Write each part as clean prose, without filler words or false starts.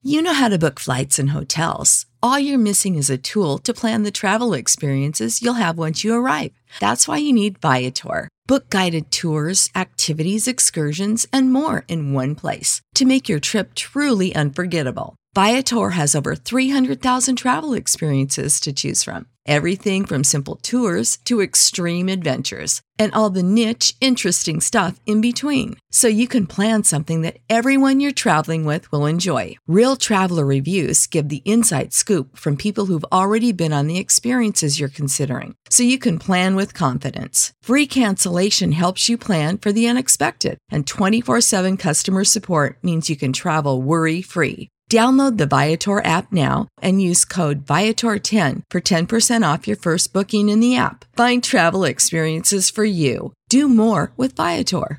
You know how to book flights and hotels. All you're missing is a tool to plan the travel experiences you'll have once you arrive. That's why you need Viator. Book guided tours, activities, excursions, and more in one place to make your trip truly unforgettable. Viator has over 300,000 travel experiences to choose from. Everything from simple tours to extreme adventures and all the niche, interesting stuff in between. So you can plan something that everyone you're traveling with will enjoy. Real traveler reviews give the inside scoop from people who've already been on the experiences you're considering. So you can plan with confidence. Free cancellation helps you plan for the unexpected. And 24/7 customer support means you can travel worry-free. Download the Viator app now and use code Viator10 for 10% off your first booking in the app. Find travel experiences for you. Do more with Viator.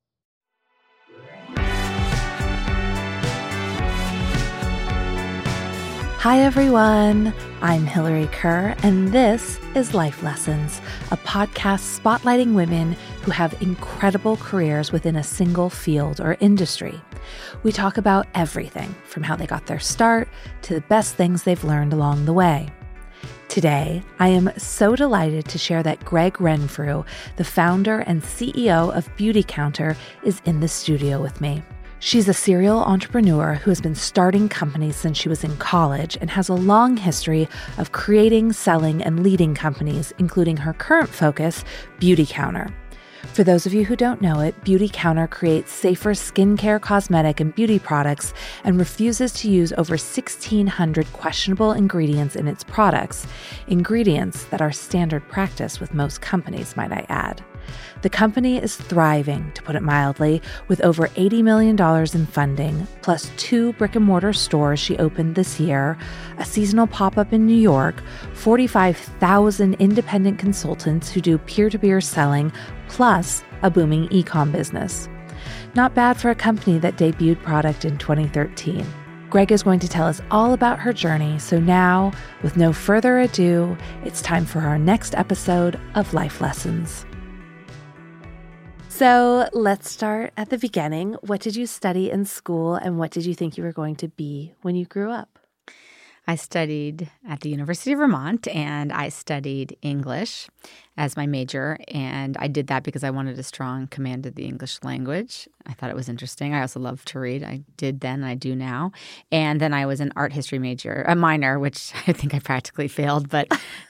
Hi everyone, I'm Hillary Kerr, and this is Life Lessons, a podcast spotlighting women who have incredible careers within a single field or industry. We talk about everything from how they got their start to the best things they've learned along the way. Today, I am so delighted to share that Greg Renfrew, the founder and CEO of Beautycounter, is in the studio with me. She's a serial entrepreneur who has been starting companies since she was in college and has a long history of creating, selling, and leading companies, including her current focus, Beautycounter. For those of you who don't know it, Beautycounter creates safer skincare, cosmetic, and beauty products and refuses to use over 1,600 questionable ingredients in its products, ingredients that are standard practice with most companies, might I add. The company is thriving, to put it mildly, with over $80 million in funding, plus 2 brick-and-mortar stores she opened this year, a seasonal pop-up in New York, 45,000 independent consultants who do peer-to-peer selling, plus a booming e-com business. Not bad for a company that debuted product in 2013. Greg is going to tell us all about her journey, so now, with no further ado, it's time for our next episode of Life Lessons. So let's start at the beginning. What did you study in school, and what did you think you were going to be when you grew up? I studied at the University of Vermont, and I studied English as my major, and I did that because I wanted a strong command of the English language. I thought it was interesting. I also love to read. I did then, and I do now. And then I was an art history minor, which I think I practically failed, but,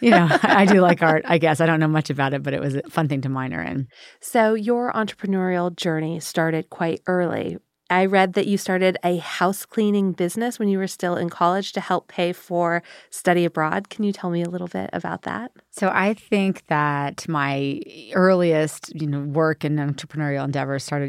I do like art, I guess. I don't know much about it, but it was a fun thing to minor in. So your entrepreneurial journey started quite early. I read that you started a house cleaning business when you were still in college to help pay for study abroad. Can you tell me a little bit about that? So I think that my earliest, work and entrepreneurial endeavors started,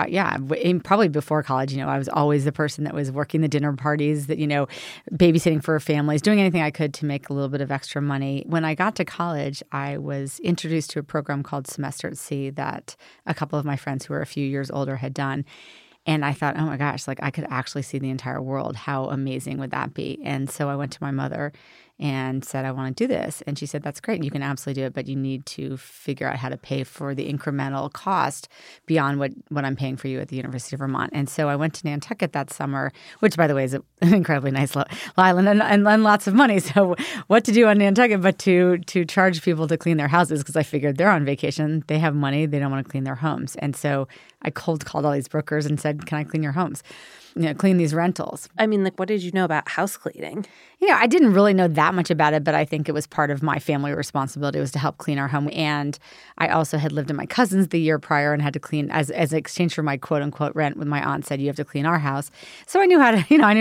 probably before college. I was always the person that was working the dinner parties, that, babysitting for families, doing anything I could to make a little bit of extra money. When I got to college, I was introduced to a program called Semester at Sea that a couple of my friends who were a few years older had done. And I thought, oh my gosh, I could actually see the entire world. How amazing would that be? And so I went to my mother and said, I want to do this. And she said, that's great. You can absolutely do it, but you need to figure out how to pay for the incremental cost beyond what I'm paying for you at the University of Vermont. And so I went to Nantucket that summer, which, by the way, is an incredibly nice island and lots of money. So what to do on Nantucket but to charge people to clean their houses, because I figured they're on vacation. They have money. They don't want to clean their homes. And so I cold called all these brokers and said, can I clean your homes? Clean these rentals. I mean, what did you know about house cleaning? I didn't really know that much about it, but I think it was part of my family responsibility was to help clean our home. And I also had lived in my cousin's the year prior and had to clean as an exchange for my quote unquote rent. With my aunt said you have to clean our house, so I knew how to.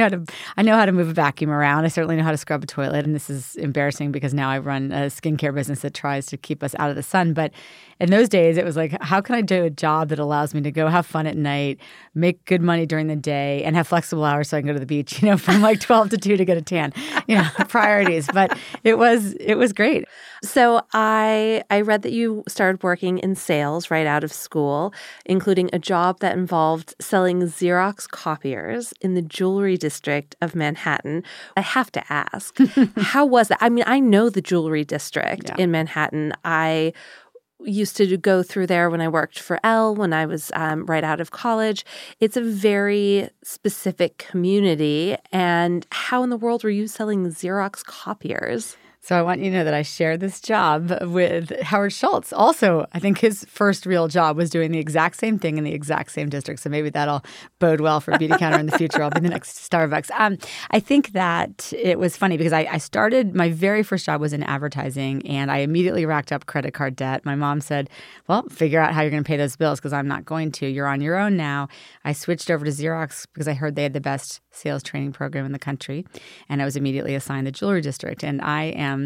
I know how to move a vacuum around. I certainly know how to scrub a toilet. And this is embarrassing because now I run a skincare business that tries to keep us out of the sun. But in those days, it was like, how can I do a job that allows me to go have fun at night, make good money during the day, and have flexible hours so I can go to the beach, from 12 to 2 to get a tan, priorities. But it was great. So I read that you started working in sales right out of school, including a job that involved selling Xerox copiers in the jewelry district of Manhattan. I have to ask, how was that? I mean, I know the jewelry district in Manhattan. I used to go through there when I worked for Elle when I was right out of college. It's a very specific community. And how in the world were you selling Xerox copiers? So I want you to know that I shared this job with Howard Schultz. Also, I think his first real job was doing the exact same thing in the exact same district. So maybe that'll bode well for Beautycounter in the future. I'll be the next Starbucks. I think that it was funny because I started, my very first job was in advertising, and I immediately racked up credit card debt. My mom said, well, figure out how you're going to pay those bills because I'm not going to. You're on your own now. I switched over to Xerox because I heard they had the best sales training program in the country, and I was immediately assigned the jewelry district. And I am,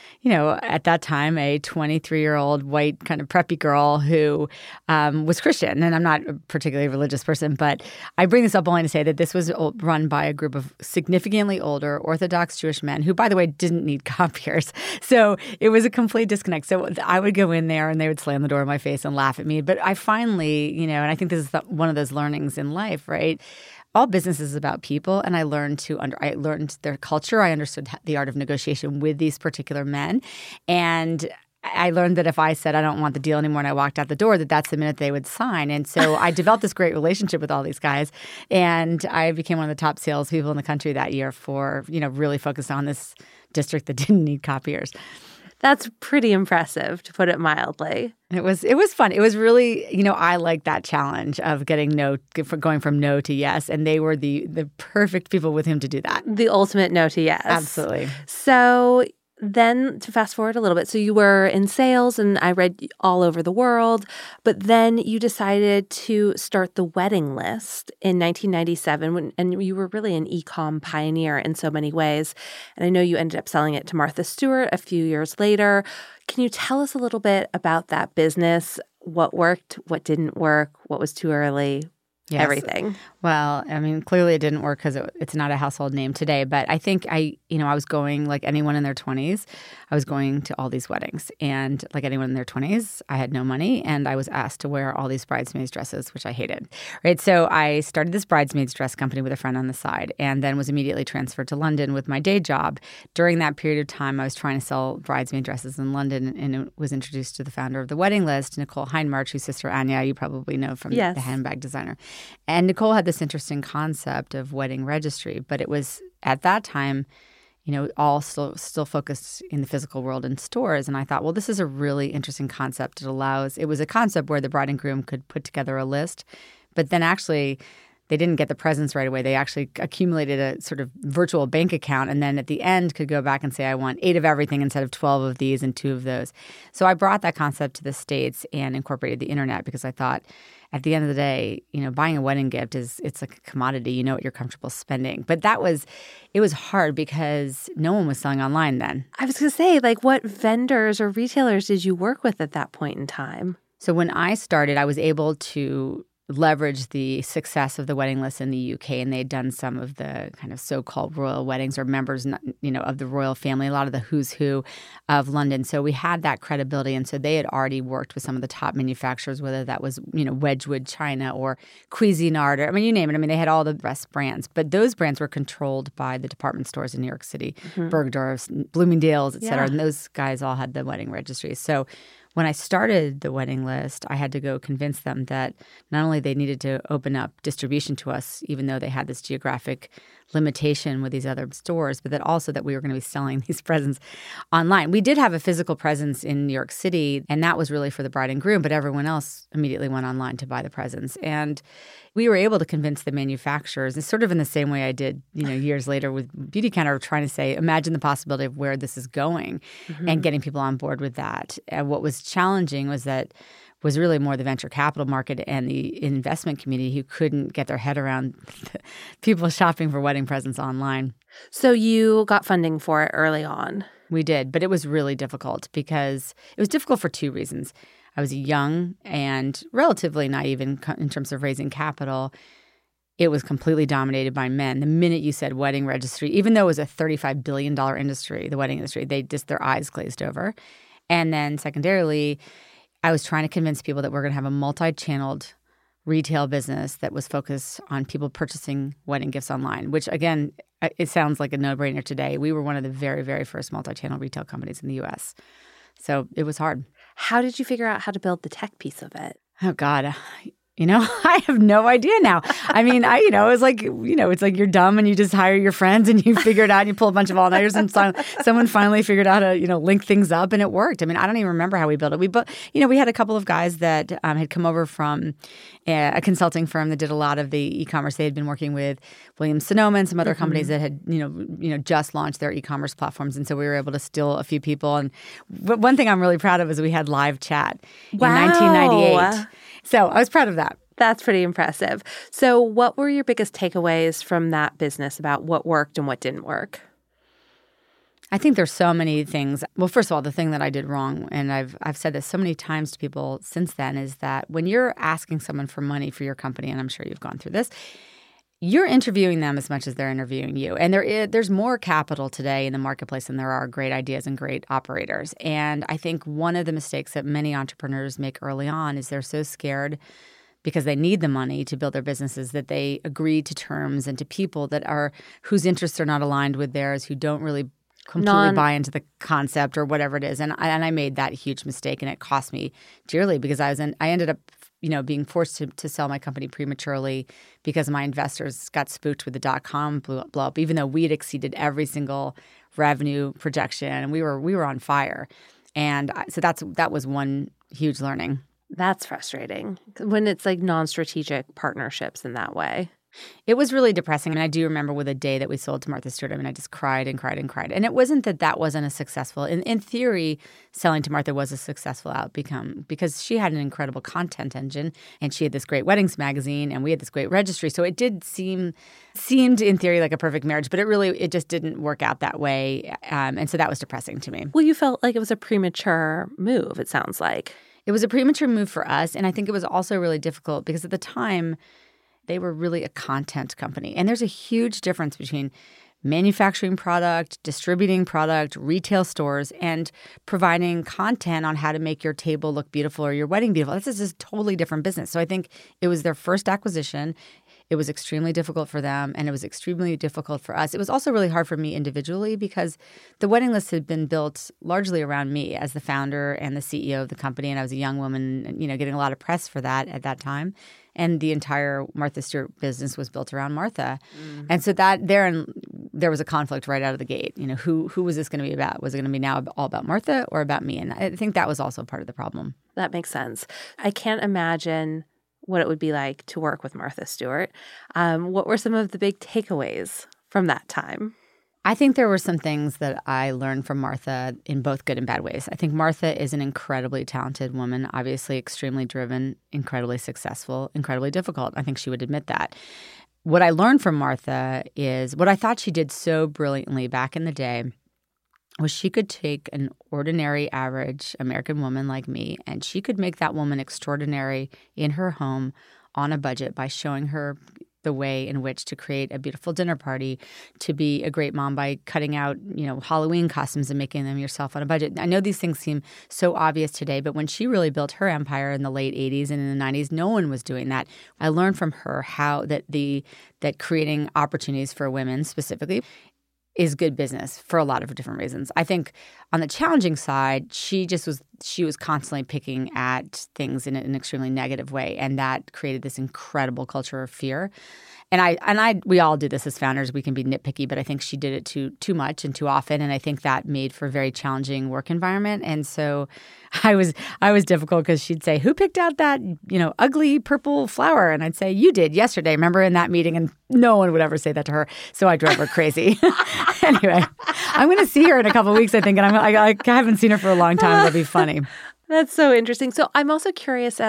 at that time, a 23-year-old white kind of preppy girl who was Christian. And I'm not a particularly religious person, but I bring this up only to say that this was run by a group of significantly older Orthodox Jewish men who, by the way, didn't need copiers. So it was a complete disconnect. So I would go in there and they would slam the door in my face and laugh at me. But I finally, and I think this is one of those learnings in life, right? All business is about people, and I learned their culture. I understood the art of negotiation with these particular men, and I learned that if I said I don't want the deal anymore and I walked out the door, that's the minute they would sign. And so I developed this great relationship with all these guys, and I became one of the top salespeople in the country that year for really focused on this district that didn't need copiers. That's pretty impressive, to put it mildly. It was fun. It was really, I liked that challenge of going from no to yes, and they were the perfect people with him to do that. The ultimate no to yes. Absolutely. So then to fast forward a little bit, so you were in sales and I read all over the world, but then you decided to start the Wedding List in 1997 and you were really an e-com pioneer in so many ways. And I know you ended up selling it to Martha Stewart a few years later. Can you tell us a little bit about that business? What worked, what didn't work, what was too early? Yes. Everything. Well, clearly it didn't work because it's not a household name today. But I think I was going like anyone in their 20s. I was going to all these weddings. And like anyone in their 20s, I had no money. And I was asked to wear all these bridesmaids dresses, which I hated. Right. So I started this bridesmaids dress company with a friend on the side and then was immediately transferred to London with my day job. During that period of time, I was trying to sell bridesmaid dresses in London and was introduced to the founder of the Wedding List, Nicole Heinmarch, whose sister Anya, you probably know from yes. the handbag designer. And Nicole had this interesting concept of wedding registry, but it was at that time, all still focused in the physical world in stores. And I thought, well, this is a really interesting concept. It was a concept where the bride and groom could put together a list, but then actually they didn't get the presents right away. They actually accumulated a sort of virtual bank account and then at the end could go back and say, I want 8 of everything instead of 12 of these and 2 of those. So I brought that concept to the States and incorporated the internet because I thought, at the end of the day, buying a wedding gift it's like a commodity. You know what you're comfortable spending. But it was hard because no one was selling online then. I was going to say, what vendors or retailers did you work with at that point in time? So when I started, I was able to leverage the success of the Wedding List in the UK, and they'd done some of the kind of so-called royal weddings or members, of the royal family, a lot of the who's who of London. So we had that credibility, and so they had already worked with some of the top manufacturers, whether that was Wedgwood China or Cuisinart, or you name it. They had all the best brands, but those brands were controlled by the department stores in New York City, Bergdorf's, Bloomingdale's, et cetera, and those guys all had the wedding registries. So when I started the Wedding List, I had to go convince them that not only they needed to open up distribution to us, even though they had this geographic limitation with these other stores, but that also that we were going to be selling these presents online. We did have a physical presence in New York City, and that was really for the bride and groom, but everyone else immediately went online to buy the presents. And we were able to convince the manufacturers, and sort of in the same way I did, years later with Beautycounter, trying to say, imagine the possibility of where this is going and getting people on board with that. And what was challenging was really more the venture capital market and the investment community who couldn't get their head around people shopping for wedding presents online. So you got funding for it early on. We did, but it was really difficult because it was difficult for 2 reasons. I was young and relatively naive in terms of raising capital. It was completely dominated by men. The minute you said wedding registry, even though it was a $35 billion industry, the wedding industry, their eyes glazed over. And then secondarily, I was trying to convince people that we're going to have a multi-channeled retail business that was focused on people purchasing wedding gifts online, which, again, it sounds like a no-brainer today. We were one of the very, very first multi-channel retail companies in the U.S., so it was hard. How did you figure out how to build the tech piece of it? Oh, God. I have no idea now. I mean, it was like, it's like you're dumb and you just hire your friends and you figure it out and you pull a bunch of all-nighters and someone finally figured out how to, link things up and it worked. I mean, I don't even remember how we built it. We had a couple of guys that had come over from a consulting firm that did a lot of the e-commerce. They had been working with Williams-Sonoma and some other companies that had, just launched their e-commerce platforms. And so we were able to steal a few people. And one thing I'm really proud of is we had live chat in 1998. So I was proud of that. That's pretty impressive. So what were your biggest takeaways from that business about what worked and what didn't work? I think there's so many things. Well, first of all, the thing that I did wrong, and I've said this so many times to people since then, is that when you're asking someone for money for your company, and I'm sure you've gone through this, you're interviewing them as much as they're interviewing you. And there's more capital today in the marketplace than there are great ideas and great operators. And I think one of the mistakes that many entrepreneurs make early on is they're so scared because they need the money to build their businesses that they agree to terms and to people whose interests are not aligned with theirs, who don't really completely buy into the concept or whatever it is. And I made that huge mistake, and it cost me dearly because I ended up being forced to sell my company prematurely because my investors got spooked with the dot-com blow up, even though we had exceeded every single revenue projection and we were on fire. And so that was one huge learning. That's frustrating when it's like non-strategic partnerships in that way. It was really depressing. And I do remember with a day that we sold to Martha Stewart, I just cried and cried and cried. And it wasn't that wasn't a successful – in theory, selling to Martha was a successful outcome because she had an incredible content engine and she had this great weddings magazine and we had this great registry. So it did seemed in theory like a perfect marriage, but it just didn't work out that way. And so that was depressing to me. Well, you felt like it was a premature move, it sounds like. It was a premature move for us. And I think it was also really difficult because at the time – they were really a content company. And there's a huge difference between manufacturing product, distributing product, retail stores, and providing content on how to make your table look beautiful or your wedding beautiful. This is a totally different business. So I think it was their first acquisition. It was extremely difficult for them, and it was extremely difficult for us. It was also really hard for me individually because the wedding list had been built largely around me as the founder and the CEO of the company, and I was a young woman, getting a lot of press for that at that time. And the entire Martha Stewart business was built around Martha. And so there was a conflict right out of the gate. Who was this going to be about? Was it going to be now all about Martha or about me? And I think that was also part of the problem. That makes sense. I can't imagine what it would be like to work with Martha Stewart. What were some of the big takeaways from that time? I think there were some things that I learned from Martha in both good and bad ways. I think Martha is an incredibly talented woman, obviously extremely driven, incredibly successful, incredibly difficult. I think she would admit that. What I learned from Martha is what I thought she did so brilliantly back in the day was she could take an ordinary, average American woman like me, and she could make that woman extraordinary in her home on a budget by showing her the way in which to create a beautiful dinner party, to be a great mom by cutting out, Halloween costumes and making them yourself on a budget. I know these things seem so obvious today, but when she really built her empire in the late 80s and in the 90s, no one was doing that. I learned from her how that creating opportunities for women specifically is good business for a lot of different reasons. I think on the challenging side, she was constantly picking at things in an extremely negative way, and that created this incredible culture of fear. And we all do this as founders. We can be nitpicky, but I think she did it too much and too often, and I think that made for a very challenging work environment. And so I was difficult because she'd say, "Who picked out that ugly purple flower?" And I'd say, "You did yesterday. Remember in that meeting?" And no one would ever say that to her, so I drove her crazy. Anyway, I'm going to see her in a couple of weeks, I think, and I haven't seen her for a long time. It'll be funny. That's so interesting. So I'm also curious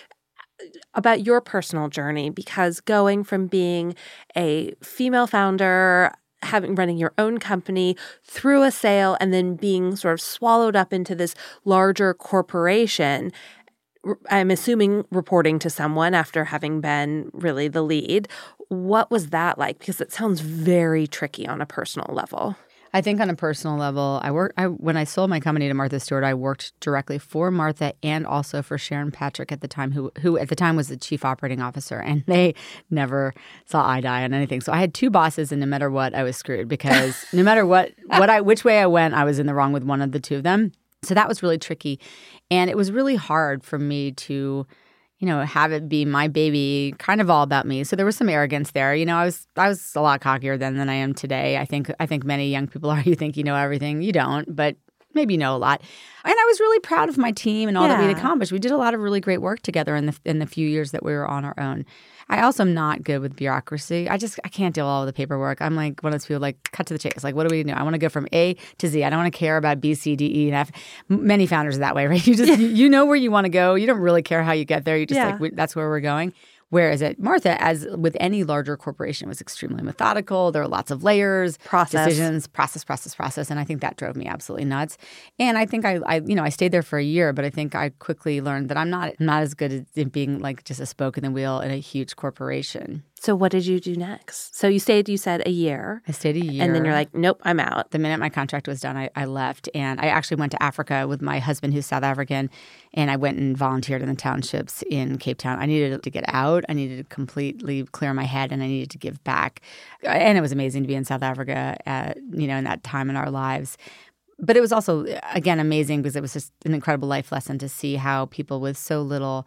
about your personal journey, because going from being a female founder, running your own company through a sale, and then being sort of swallowed up into this larger corporation, I'm assuming reporting to someone after having been really the lead. What was that like? Because it sounds very tricky on a personal level. I think on a personal level, when I sold my company to Martha Stewart, I worked directly for Martha and also for Sharon Patrick at the time, who at the time was the chief operating officer, and they never saw eye to eye on anything. So I had two bosses, and no matter what, I was screwed because no matter which way I went, I was in the wrong with one of the two of them. So that was really tricky. And it was really hard for me to, have it be my baby, kind of all about me. So there was some arrogance there. I was a lot cockier then than I am today. I think many young people are. You think you know everything. You don't, but maybe you know a lot. And I was really proud of my team and all that we'd accomplished. We did a lot of really great work together in the few years that we were on our own. I also am not good with bureaucracy. I can't deal with all the paperwork. I'm like one of those people like cut to the chase. Like, what do we do? I want to go from A to Z. I don't want to care about B, C, D, E, and F. Many founders are that way, right? You know where you want to go. You don't really care how you get there. You just that's where we're going. Whereas at Martha, as with any larger corporation, it was extremely methodical. There were lots of layers, decisions, process. And I think that drove me absolutely nuts. And I think I stayed there for a year, but I think I quickly learned that I'm not as good at being like just a spoke in the wheel in a huge corporation. So what did you do next? So you said a year. I stayed a year. And then you're like, nope, I'm out. The minute my contract was done, I left. And I actually went to Africa with my husband, who's South African. And I went and volunteered in the townships in Cape Town. I needed to get out. I needed to completely clear my head, and I needed to give back. And it was amazing to be in South Africa in that time in our lives. But it was also, again, amazing because it was just an incredible life lesson to see how people with so little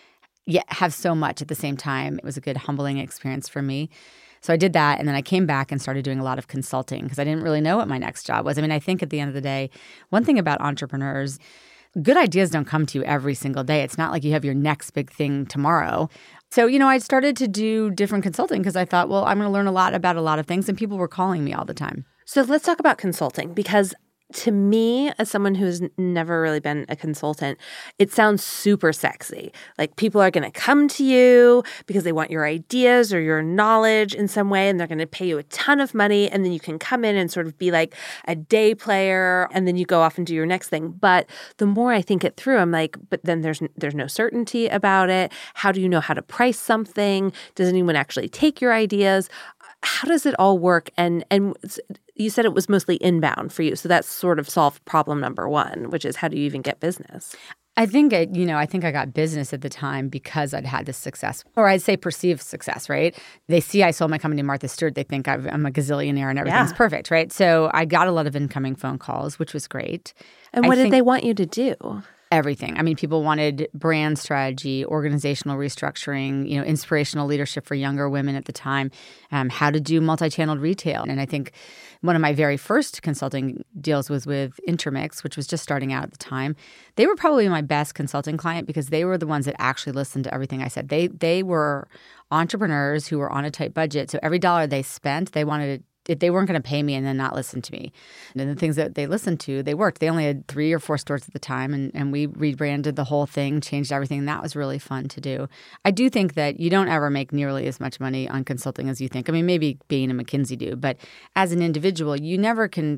have so much at the same time. It was a good humbling experience for me. So I did that, and then I came back and started doing a lot of consulting because I didn't really know what my next job was. I mean, I think at the end of the day, one thing about entrepreneurs, good ideas don't come to you every single day. It's not like you have your next big thing tomorrow. So, I started to do different consulting because I thought, well, I'm going to learn a lot about a lot of things, and people were calling me all the time. So let's talk about consulting because to me, as someone who's never really been a consultant, it sounds super sexy. Like people are going to come to you because they want your ideas or your knowledge in some way, and they're going to pay you a ton of money, and then you can come in and sort of be like a day player, and then you go off and do your next thing. But the more I think it through, I'm like, but then there's no certainty about it. How do you know how to price something? Does anyone actually take your ideas? How does it all work? And you said it was mostly inbound for you. So that's sort of solved problem number one, which is how do you even get business? I think I got business at the time because I'd had this success, or I'd say perceived success, right? They see I sold my company to Martha Stewart. They think I'm a gazillionaire and everything's perfect, right? So I got a lot of incoming phone calls, which was great. And what did they want you to do? Everything. I mean, people wanted brand strategy, organizational restructuring, inspirational leadership for younger women at the time, how to do multi-channeled retail. And I think one of my very first consulting deals was with Intermix, which was just starting out at the time. They were probably my best consulting client because they were the ones that actually listened to everything I said. They were entrepreneurs who were on a tight budget. So every dollar they spent, they wanted they weren't going to pay me and then not listen to me. And the things that they listened to, they worked. They only had 3 or 4 stores at the time, and we rebranded the whole thing, changed everything, and that was really fun to do. I do think that you don't ever make nearly as much money on consulting as you think. I mean, maybe Bain and McKinsey do, but as an individual, you never can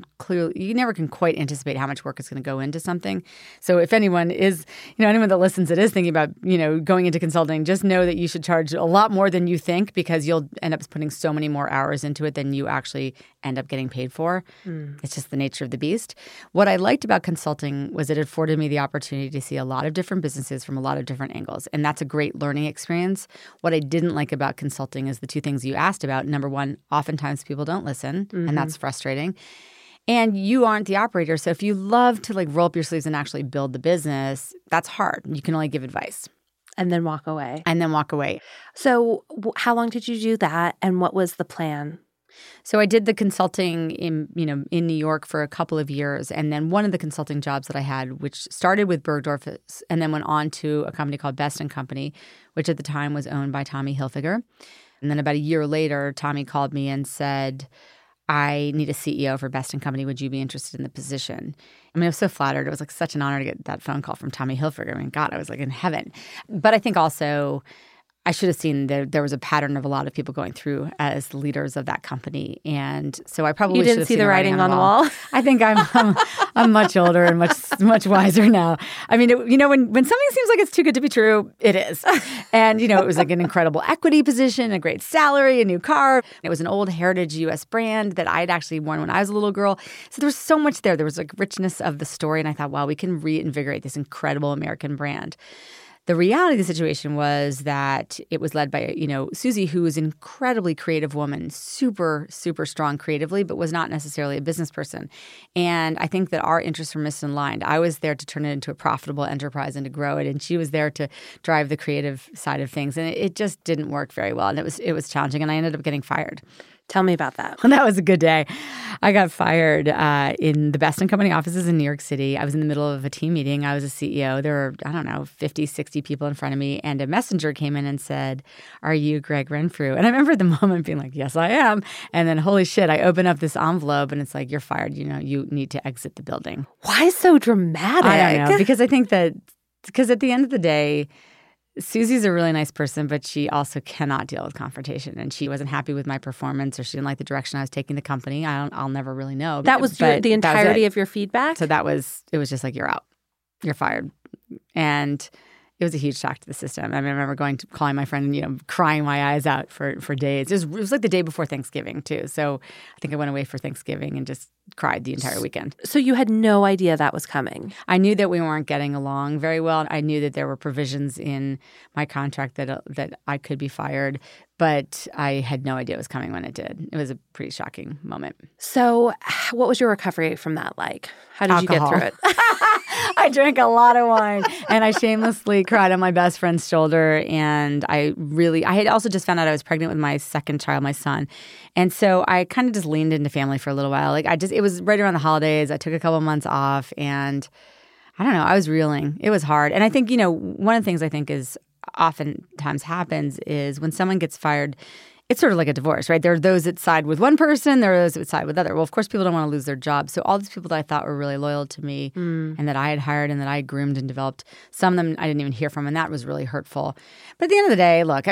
quite anticipate how much work is going to go into something. So if anyone that listens that is thinking about, going into consulting, just know that you should charge a lot more than you think because you'll end up putting so many more hours into it than you actually end up getting paid for. It's just the nature of the beast. What I liked about consulting was it afforded me the opportunity to see a lot of different businesses from a lot of different angles. And that's a great learning experience. What I didn't like about consulting is the 2 things you asked about. Number one, oftentimes people don't listen, and that's frustrating. And you aren't the operator. So if you love to roll up your sleeves and actually build the business, that's hard. You can only give advice. And then walk away. So how long did you do that, and what was the plan? So I did the consulting in New York for a couple of years. And then one of the consulting jobs that I had, which started with Bergdorf and then went on to a company called Best & Company, which at the time was owned by Tommy Hilfiger. And then about a year later, Tommy called me and said, I need a CEO for Best & Company. Would you be interested in the position? I mean, I was so flattered. It was such an honor to get that phone call from Tommy Hilfiger. I mean, God, I was in heaven. But I think also I should have seen there was a pattern of a lot of people going through as the leaders of that company. And so I probably should have seen the writing on the wall. I think I'm much older and much wiser now. I mean, when something seems like it's too good to be true, it is. And, it was an incredible equity position, a great salary, a new car. It was an old heritage U.S. brand that I'd actually worn when I was a little girl. So there was so much there. There was richness of the story. And I thought, wow, we can reinvigorate this incredible American brand. The reality of the situation was that it was led by, Susie, who was an incredibly creative woman, super, super strong creatively, but was not necessarily a business person. And I think that our interests were misaligned. I was there to turn it into a profitable enterprise and to grow it, and she was there to drive the creative side of things. And it just didn't work very well, and it was challenging, and I ended up getting fired. Tell me about that. That was a good day. I got fired in the Best & Company offices in New York City. I was in the middle of a team meeting. I was a CEO. There were, 50, 60 people in front of me. And a messenger came in and said, "Are you Greg Renfrew?" And I remember at the moment being like, "Yes, I am." And then, holy shit, I open up this envelope and it's like, "You're fired. You need to exit the building." Why so dramatic? I don't know. Because I think because at the end of the day, Susie's a really nice person, but she also cannot deal with confrontation. And she wasn't happy with my performance, or she didn't like the direction I was taking the company. I'll never really know. That was the entirety of your feedback? So it was just like, "You're out. You're fired." And it was a huge shock to the system. I remember calling my friend and, crying my eyes out for days. It was like the day before Thanksgiving, too. So I think I went away for Thanksgiving and just cried the entire weekend. So you had no idea that was coming? I knew that we weren't getting along very well. I knew that there were provisions in my contract that I could be fired, but I had no idea it was coming when it did. It was a pretty shocking moment. So what was your recovery from that like? How did Alcohol. you get through it? I drank a lot of wine, and I shamelessly cried on my best friend's shoulder. And I had also just found out I was pregnant with my second child, my son. And so I kind of just leaned into family for a little while. It was right around the holidays. I took a couple months off, and I don't know, I was reeling. It was hard. And I think, one of the things I think is oftentimes happens is when someone gets fired, it's sort of like a divorce, right? There are those that side with one person, there are those that side with other. Well, of course, people don't want to lose their jobs. So all these people that I thought were really loyal to me and that I had hired and that I groomed and developed, some of them I didn't even hear from, and that was really hurtful. But at the end of the day, look,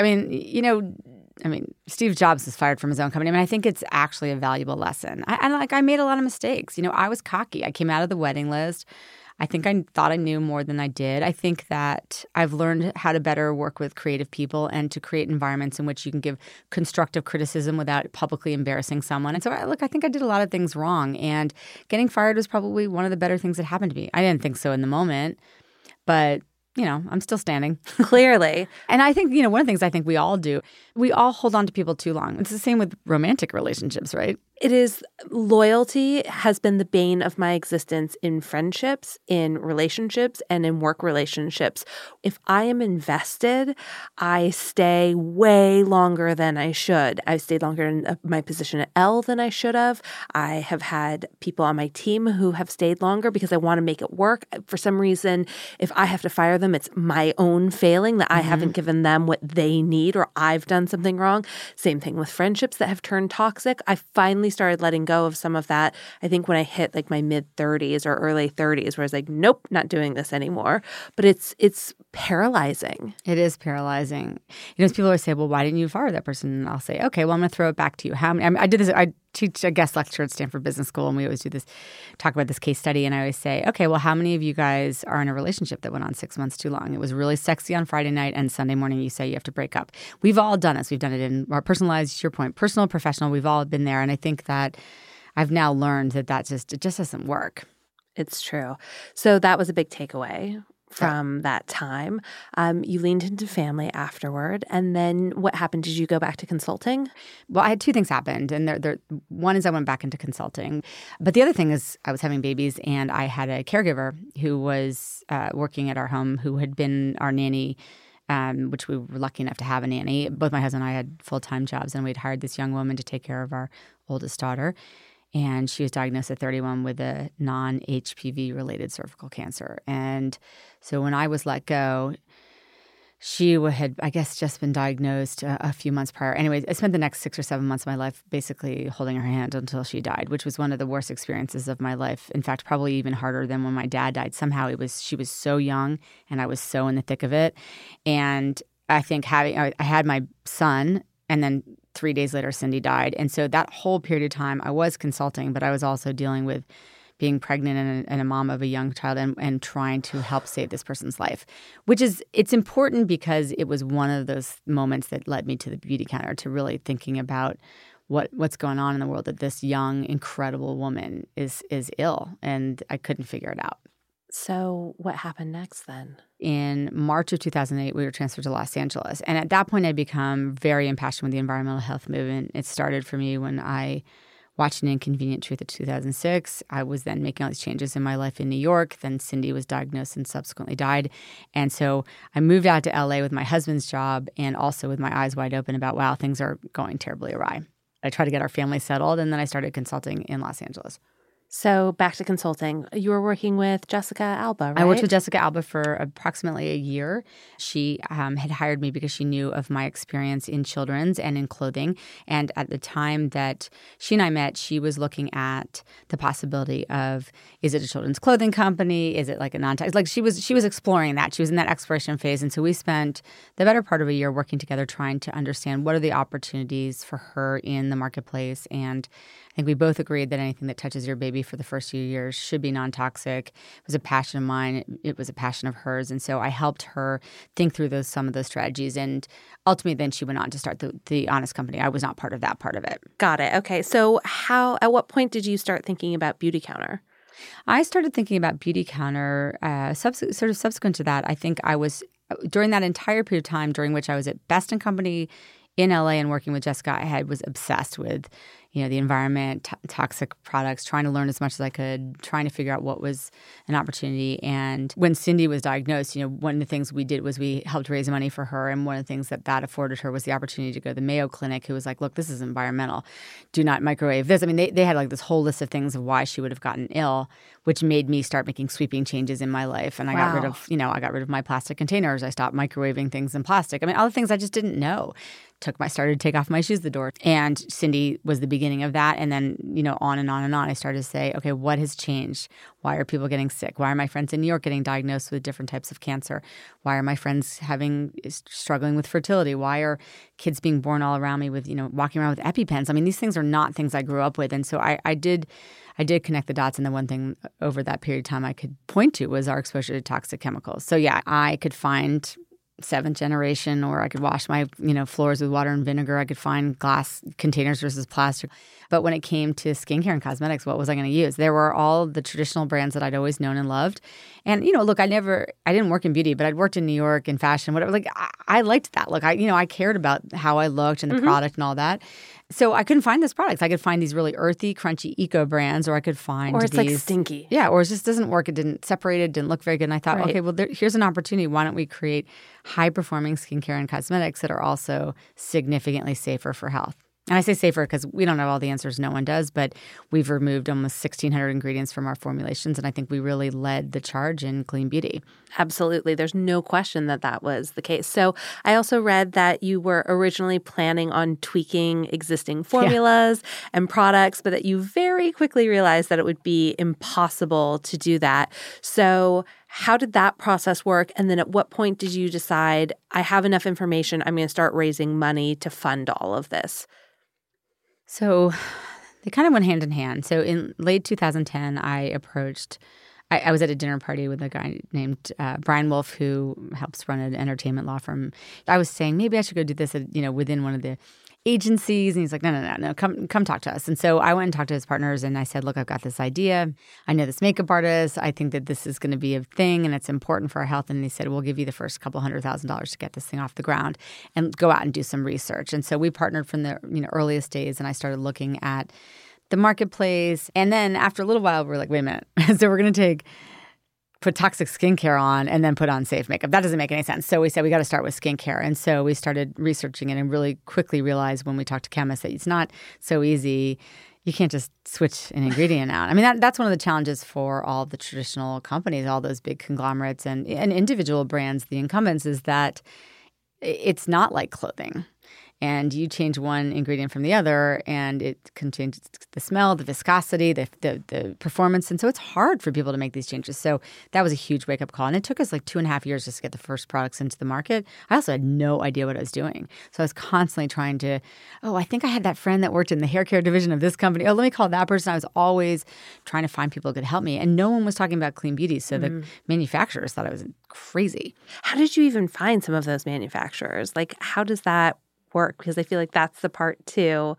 Steve Jobs was fired from his own company. I think it's actually a valuable lesson. I made a lot of mistakes. I was cocky. I came out of the wedding list. I think I thought I knew more than I did. I think that I've learned how to better work with creative people and to create environments in which you can give constructive criticism without publicly embarrassing someone. And so, I think I did a lot of things wrong. And getting fired was probably one of the better things that happened to me. I didn't think so in the moment, but I'm still standing. Clearly. And I think, one of the things I think we all do, we all hold on to people too long. It's the same with romantic relationships, right? It is. Loyalty has been the bane of my existence in friendships, in relationships, and in work relationships. If I am invested, I stay way longer than I should. I've stayed longer in my position at Elle than I should have. I have had people on my team who have stayed longer because I want to make it work. For some reason, if I have to fire them, it's my own failing that I haven't given them what they need, or I've done something wrong. Same thing with friendships that have turned toxic. I finally started letting go of some of that, I think, when I hit like my mid-30s or early 30s, where I was like, nope, not doing this anymore. But it's paralyzing. It is paralyzing. People always say, "Well, why didn't you fire that person?" And I'll say, "Okay, well, I'm going to throw it back to you. How many?" I did this. I teach a guest lecture at Stanford Business School, and we always talk about this case study. And I always say, "Okay, well, how many of you guys are in a relationship that went on 6 months too long? It was really sexy on Friday night, and Sunday morning you say you have to break up." We've all done this. We've done it in our personal lives, to your point, personal, professional. We've all been there. And I think that I've now learned that it just doesn't work. It's true. So that was a big takeaway from that time. You leaned into family afterward. And then what happened? Did you go back to consulting? Well, I had two things happened. And one is I went back into consulting. But the other thing is I was having babies, and I had a caregiver who was working at our home who had been our nanny, which we were lucky enough to have a nanny. Both my husband and I had full-time jobs, and we'd hired this young woman to take care of our oldest daughter. And she was diagnosed at 31 with a non-HPV-related cervical cancer. And so when I was let go, she had, I guess, just been diagnosed a few months prior. Anyway, I spent the next 6 or 7 months of my life basically holding her hand until she died, which was one of the worst experiences of my life. In fact, probably even harder than when my dad died. Somehow she was so young, and I was so in the thick of it. And I think I had my son, and then 3 days later, Cindy died. And so that whole period of time, I was consulting, but I was also dealing with being pregnant and a mom of a young child and trying to help save this person's life, it's important because it was one of those moments that led me to the beauty counter, to really thinking about what's going on in the world, that this young, incredible woman is ill, and I couldn't figure it out. So what happened next then? In March of 2008, we were transferred to Los Angeles. And at that point, I'd become very impassioned with the environmental health movement. It started for me when I watched An Inconvenient Truth in 2006. I was then making all these changes in my life in New York. Then Cindy was diagnosed and subsequently died. And so I moved out to LA with my husband's job and also with my eyes wide open about, wow, things are going terribly awry. I tried to get our family settled, and then I started consulting in Los Angeles. So back to consulting. You were working with Jessica Alba, right? I worked with Jessica Alba for approximately a year. She had hired me because she knew of my experience in children's and in clothing. And at the time that she and I met, she was looking at the possibility of, is it a children's clothing company? Is it like a non-tax? Like she was exploring that. She was in that exploration phase. And so we spent the better part of a year working together trying to understand what are the opportunities for her in the marketplace. And I think we both agreed that anything that touches your baby for the first few years should be non-toxic. It was a passion of mine. It was a passion of hers. And so I helped her think through some of those strategies. And ultimately, then she went on to start the Honest Company. I was not part of that part of it. Got it. Okay. So at what point did you start thinking about Beautycounter? I started thinking about Beautycounter sort of subsequent to that. I think I was, during that entire period of time during which I was at Best & Company in LA and working with Jessica, I was obsessed with the environment, toxic products, trying to learn as much as I could, trying to figure out what was an opportunity. And when Cindy was diagnosed, one of the things we did was we helped raise money for her. And one of the things that afforded her was the opportunity to go to the Mayo Clinic, who was like, look, this is environmental. Do not microwave this. I mean, they had like this whole list of things of why she would have gotten ill, which made me start making sweeping changes in my life. And I got rid of my plastic containers. I stopped microwaving things in plastic. I mean, all the things I just didn't know. Started to take off my shoes at the door. And Cindy was the beginning of that. And then, on and on and on, I started to say, okay, what has changed? Why are people getting sick? Why are my friends in New York getting diagnosed with different types of cancer? Why are my friends struggling with fertility? Why are kids being born all around me with, walking around with EpiPens? I mean, these things are not things I grew up with. And so I did connect the dots. And the one thing over that period of time I could point to was our exposure to toxic chemicals. So yeah, I could find seventh generation, or I could wash my, floors with water and vinegar. I could find glass containers versus plastic. But when it came to skincare and cosmetics, what was I going to use? There were all the traditional brands that I'd always known and loved. And, look, I didn't work in beauty, but I'd worked in New York in fashion, whatever. Like, I liked that. Look, I cared about how I looked and the product and all that. So I couldn't find those products. I could find these really earthy, crunchy eco brands, or I could find it's like stinky. Yeah, or it just doesn't work. It didn't separate. It didn't look very good. And I thought, okay, well, here's an opportunity. Why don't we create high-performing skincare and cosmetics that are also significantly safer for health? And I say safer because we don't have all the answers. No one does. But we've removed almost 1,600 ingredients from our formulations. And I think we really led the charge in clean beauty. Absolutely. There's no question that was the case. So I also read that you were originally planning on tweaking existing formulas and products, but that you very quickly realized that it would be impossible to do that. So how did that process work? And then at what point did you decide, I have enough information, I'm going to start raising money to fund all of this? So they kind of went hand in hand. So in late 2010, I was at a dinner party with a guy named Brian Wolf, who helps run an entertainment law firm. I was saying, maybe I should go do this, within one of the agencies. And he's like, no, come talk to us. And so I went and talked to his partners, and I said, look, I've got this idea. I know this makeup artist. I think that this is going to be a thing, and it's important for our health. And they said, we'll give you the first couple $100,000 to get this thing off the ground and go out and do some research. And so we partnered from the earliest days, and I started looking at the marketplace. And then after a little while, we're like, wait a minute. So we're going to put toxic skincare on and then put on safe makeup. That doesn't make any sense. So we said we got to start with skincare. And so we started researching it and really quickly realized when we talked to chemists that it's not so easy. You can't just switch an ingredient out. I mean, that's one of the challenges for all the traditional companies, all those big conglomerates and individual brands, the incumbents, is that it's not like clothing. And you change one ingredient from the other, and it can change the smell, the viscosity, the performance. And so it's hard for people to make these changes. So that was a huge wake-up call. And it took us like 2.5 years just to get the first products into the market. I also had no idea what I was doing. So I was constantly trying to, I think I had that friend that worked in the hair care division of this company. Let me call that person. I was always trying to find people who could help me. And no one was talking about clean beauty. So the manufacturers thought I was crazy. How did you even find some of those manufacturers? Like, how does that work? Because I feel like that's the part too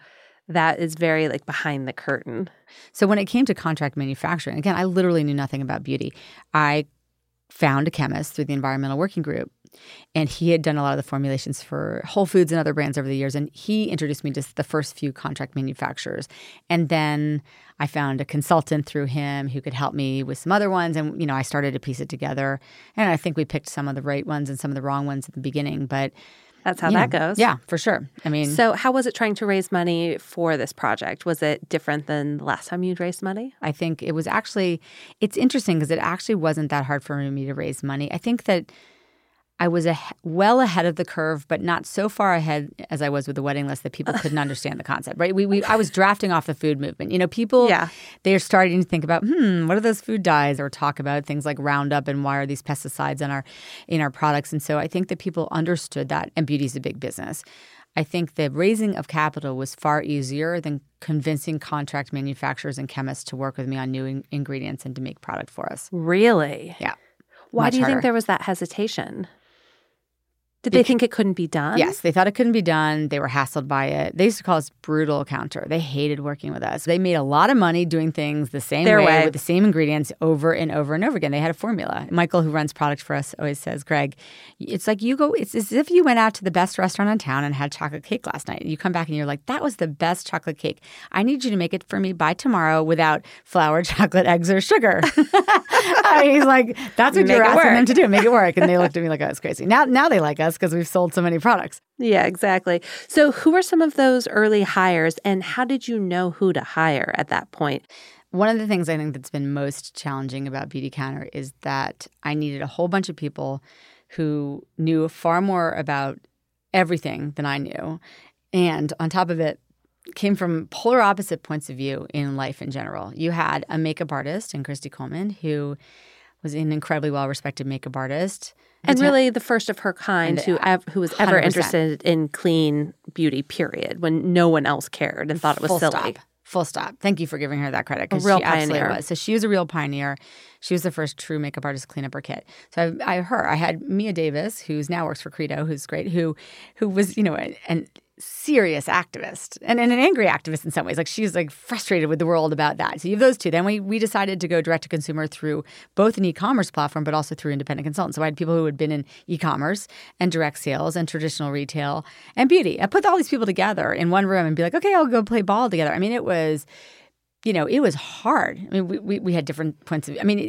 that is very like behind the curtain. So when it came to contract manufacturing, again, I literally knew nothing about beauty. I found a chemist through the Environmental Working Group, and he had done a lot of the formulations for Whole Foods and other brands over the years, and he introduced me to the first few contract manufacturers. And then I found a consultant through him who could help me with some other ones, and I started to piece it together. And I think we picked some of the right ones and some of the wrong ones at the beginning, but that's how that goes. Yeah, for sure. I mean, so how was it trying to raise money for this project? Was it different than the last time you'd raised money? I think it was actually, it's interesting because it actually wasn't that hard for me to raise money. I think that I was well ahead of the curve, but not so far ahead as I was with the wedding list that people couldn't understand the concept, right? I was drafting off the food movement. People, they're starting to think about, what are those food dyes, or talk about things like Roundup and why are these pesticides in our products. And so I think that people understood that, and beauty's a big business. I think the raising of capital was far easier than convincing contract manufacturers and chemists to work with me on new ingredients and to make product for us. Really? Yeah. Why do you think there was that hesitation? Did they think it couldn't be done? Yes, they thought it couldn't be done. They were hassled by it. They used to call us brutal counter. They hated working with us. They made a lot of money doing things the same way with the same ingredients over and over and over again. They had a formula. Michael, who runs product for us, always says, Greg, it's like it's as if you went out to the best restaurant in town and had chocolate cake last night. You come back and you're like, that was the best chocolate cake. I need you to make it for me by tomorrow without flour, chocolate, eggs, or sugar. He's like, that's what you're asking them to do. Make it work. And they looked at me like I was crazy. Now they like us because we've sold so many products. Yeah, exactly. So who were some of those early hires, and how did you know who to hire at that point? One of the things I think that's been most challenging about Beautycounter is that I needed a whole bunch of people who knew far more about everything than I knew. And on top of it, came from polar opposite points of view in life in general. You had a makeup artist in Christy Coleman, who was an incredibly well-respected makeup artist. And really the first of her kind who was ever 100%. Interested in clean beauty, period, when no one else cared and thought it was silly. Full stop. Thank you for giving her that credit, because she pioneer. Absolutely was. So she was a real pioneer. She was the first true makeup artist to clean up her kit. So I had Mia Davis, who's now works for Credo, who's great, who was, an serious activist and an angry activist in some ways. Like, she's like frustrated with the world about that. So you have those two. Then we decided to go direct to consumer through both an e-commerce platform, but also through independent consultants. So I had people who had been in e-commerce and direct sales and traditional retail and beauty. I put all these people together in one room and be like, okay, I'll go play ball together. I mean, it was, it was hard. I mean, we had different points of view. I mean,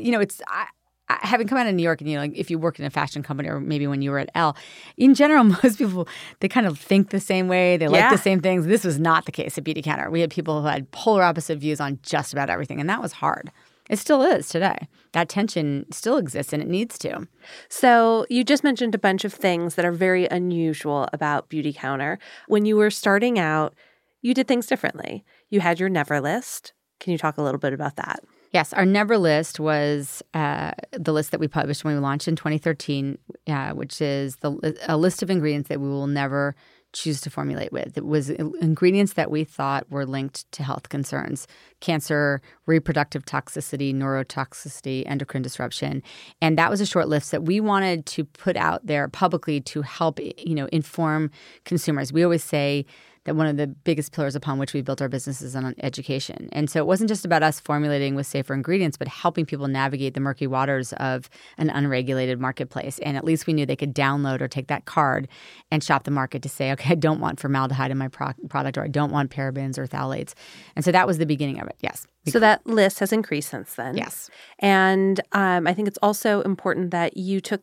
having come out of New York, and like if you work in a fashion company, or maybe when you were at Elle, in general, most people, they kind of think the same way. They like the same things. This was not the case at Beautycounter. We had people who had polar opposite views on just about everything, and that was hard. It still is today. That tension still exists, and it needs to. So you just mentioned a bunch of things that are very unusual about Beautycounter. When you were starting out, you did things differently. You had your Never list. Can you talk a little bit about that? Yes, our Never list was the list that we published when we launched in 2013, which is a list of ingredients that we will never choose to formulate with. It was ingredients that we thought were linked to health concerns: cancer, reproductive toxicity, neurotoxicity, endocrine disruption. And that was a short list that we wanted to put out there publicly to help, inform consumers. We always say that one of the biggest pillars upon which we built our business is on education. And so it wasn't just about us formulating with safer ingredients, but helping people navigate the murky waters of an unregulated marketplace. And at least we knew they could download or take that card and shop the market to say, okay, I don't want formaldehyde in my product, or I don't want parabens or phthalates. And so that was the beginning of it, yes. So that list has increased since then. Yes. And I think it's also important that you took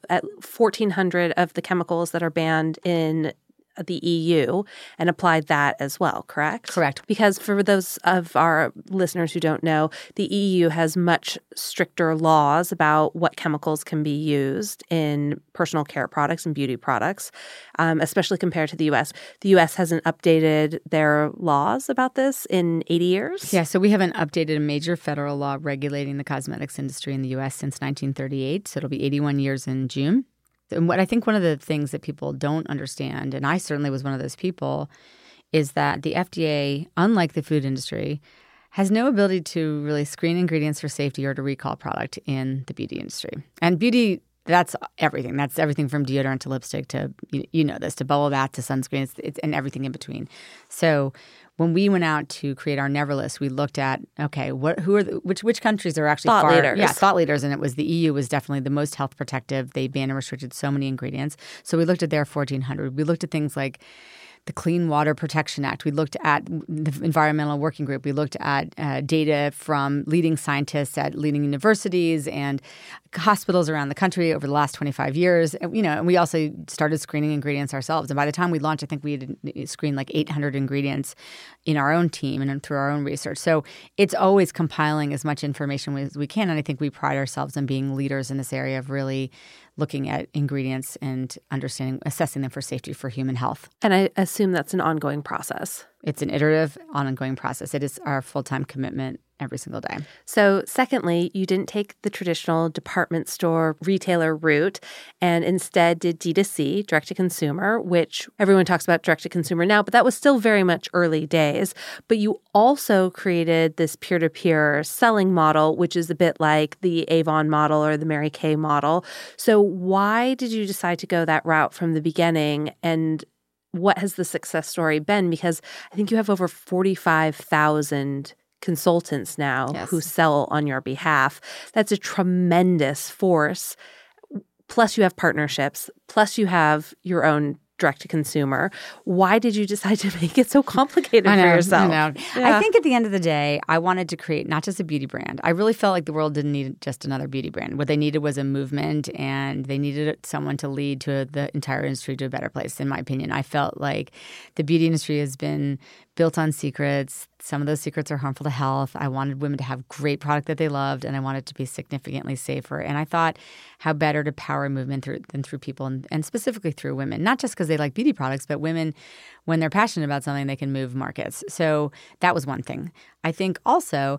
1,400 of the chemicals that are banned in the EU and applied that as well, correct? Correct. Because for those of our listeners who don't know, the EU has much stricter laws about what chemicals can be used in personal care products and beauty products, especially compared to the U.S. The U.S. hasn't updated their laws about this in 80 years. Yeah, so we haven't updated a major federal law regulating the cosmetics industry in the U.S. since 1938, so it'll be 81 years in June. And what I think one of the things that people don't understand, and I certainly was one of those people, is that the FDA, unlike the food industry, has no ability to really screen ingredients for safety or to recall product in the beauty industry. And beauty, that's everything. That's everything from deodorant to lipstick to, to bubble bath to sunscreen, and everything in between. So when we went out to create our Never list, we looked at, okay, which countries are actually thought leaders. Yeah, thought leaders. And it was the EU was definitely the most health protective. They banned and restricted so many ingredients. So we looked at their 1,400. We looked at things like the Clean Water Protection Act. We looked at the Environmental Working Group. We looked at data from leading scientists at leading universities and hospitals around the country over the last 25 years. And we also started screening ingredients ourselves. And by the time we launched, I think we had screened like 800 ingredients in our own team and through our own research. So it's always compiling as much information as we can. And I think we pride ourselves on being leaders in this area of really looking at ingredients and assessing them for safety for human health. And I assume that's an ongoing process. It's an iterative, ongoing process. It is our full-time commitment every single day. So secondly, you didn't take the traditional department store retailer route and instead did D2C, direct-to-consumer, which everyone talks about direct-to-consumer now, but that was still very much early days. But you also created this peer-to-peer selling model, which is a bit like the Avon model or the Mary Kay model. So why did you decide to go that route from the beginning, and what has the success story been? Because I think you have over 45,000 consultants now who sell on your behalf. That's a tremendous force. Plus you have partnerships. Plus you have your own direct-to-consumer. Why did you decide to make it so complicated for yourself? I know. Yeah. I think at the end of the day, I wanted to create not just a beauty brand. I really felt like the world didn't need just another beauty brand. What they needed was a movement, and they needed someone to lead to the entire industry to a better place, in my opinion. I felt like the beauty industry has been built on secrets. Some of those secrets are harmful to health. I wanted women to have great product that they loved, and I wanted it to be significantly safer. And I thought, how better to power a movement than through people, and specifically through women. Not just because they like beauty products, but women, when they're passionate about something, they can move markets. So that was one thing. I think also,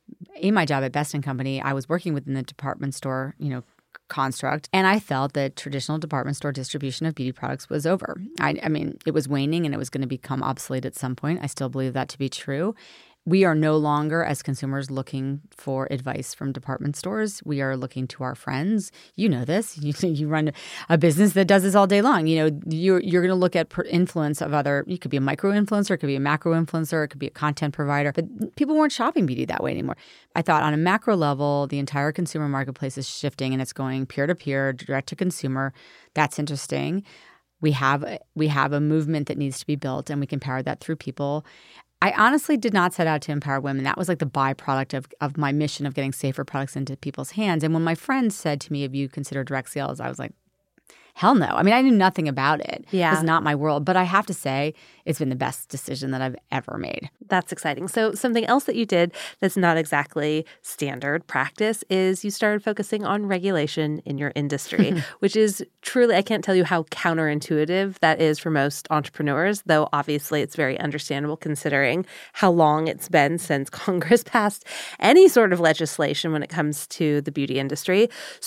in my job at Best & Company, I was working within the department store, construct. And I felt that traditional department store distribution of beauty products was over. I mean, it was waning and it was going to become obsolete at some point. I still believe that to be true. We are no longer, as consumers, looking for advice from department stores. We are looking to our friends. You know this. You run a business that does this all day long. You're going to look at influence of other. You could be a micro influencer, it could be a macro influencer, it could be a content provider. But people weren't shopping beauty that way anymore. I thought on a macro level, the entire consumer marketplace is shifting and it's going peer to peer, direct to consumer. That's interesting. We have a movement that needs to be built, and we can power that through people. I honestly did not set out to empower women. That was like the byproduct of my mission of getting safer products into people's hands. And when my friends said to me, have you considered direct sales? I was like, hell no. I mean, I knew nothing about it. Yeah. It was not my world. But I have to say, it's been the best decision that I've ever made. That's exciting. So something else that you did that's not exactly standard practice is you started focusing on regulation in your industry, which is truly, I can't tell you how counterintuitive that is for most entrepreneurs, though obviously it's very understandable considering how long it's been since Congress passed any sort of legislation when it comes to the beauty industry.